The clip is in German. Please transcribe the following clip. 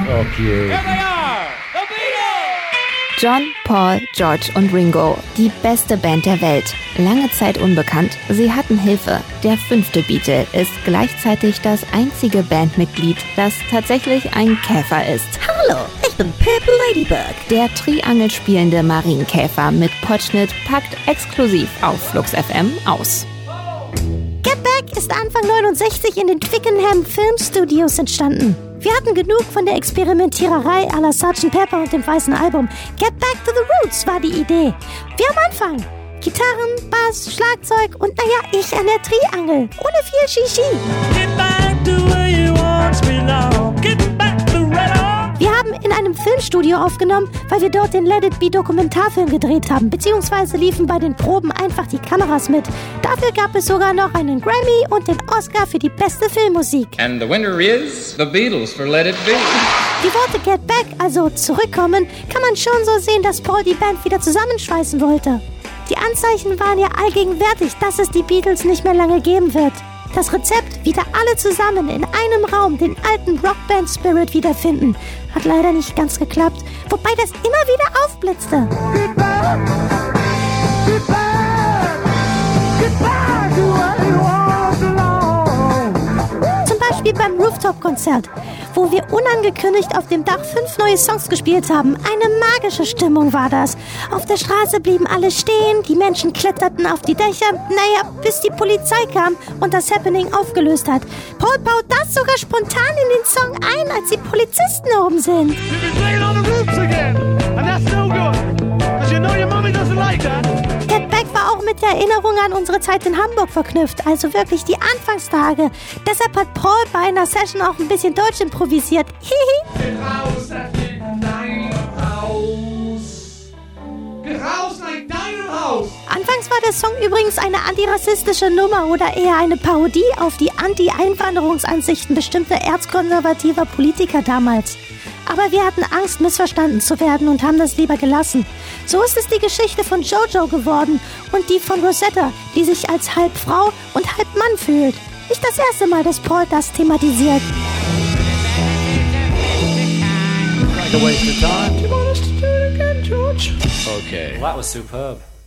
Okay. Here they are, the Beatles! John, Paul, George und Ringo, die beste Band der Welt. Lange Zeit unbekannt, sie hatten Hilfe. Der 5. Beatle ist gleichzeitig das einzige Bandmitglied, das tatsächlich ein Käfer ist. Hallo, ich bin Purple Ladybug. Der Triangel spielende Marienkäfer mit Potschnitt packt exklusiv auf Flux FM aus. Get Back ist Anfang 69 in den Twickenham Film Studios entstanden. Wir hatten genug von der Experimentiererei à la Sgt. Pepper und dem weißen Album. Get Back to the Roots war die Idee. Wie am Anfang. Gitarren, Bass, Schlagzeug und ich an der Triangel. Ohne viel Shishi. Get back to where you once belonged. Get back to red on. Wir haben in einem Filmstudio aufgenommen, weil wir dort den Let It Be Dokumentarfilm gedreht haben, beziehungsweise liefen bei den Proben einfach die Kameras mit. Dafür gab es sogar noch einen Grammy und den Oscar für die beste Filmmusik. And the winner is the Beatles for Let It Be. Die Worte Get Back, also zurückkommen, kann man schon so sehen, dass Paul die Band wieder zusammenschweißen wollte. Die Anzeichen waren ja allgegenwärtig, dass es die Beatles nicht mehr lange geben wird. Das Rezept, wieder alle zusammen in einem Raum den alten Rockband-Spirit wiederfinden, hat leider nicht ganz geklappt, wobei das immer wieder aufblitzte. Get back. Get back. Get back to where you once belonged. Zum Beispiel beim Rooftop-Konzert, wo wir unangekündigt auf dem Dach 5 neue Songs gespielt haben. Eine magische Stimmung war das. Auf der Straße blieben alle stehen, die Menschen kletterten auf die Dächer, bis die Polizei kam und das Happening aufgelöst hat. Paul baut das sogar spontan in den Song ein, als die Polizisten oben sind. You've been playing on the roofs again, and that's no good, 'cause you know your mommy doesn't like that. Get Back war auch mit der Erinnerung an unsere Zeit in Hamburg verknüpft, also wirklich die Anfangstage. Deshalb hat Paul bei einer Session auch ein bisschen Deutsch improvisiert. Hihi. Get raus nach deinem Haus. Get raus nach deinem Haus. Anfangs war der Song übrigens eine antirassistische Nummer oder eher eine Parodie auf die Anti-Einwanderungsansichten bestimmter erzkonservativer Politiker damals. Aber wir hatten Angst, missverstanden zu werden und haben das lieber gelassen. So ist es die Geschichte von Jojo geworden und die von Rosetta, die sich als halb Frau und halb Mann fühlt. Nicht das erste Mal, dass Paul das thematisiert. Like a waste of time. You want us to do it again, George? Okay. Well, that was superb.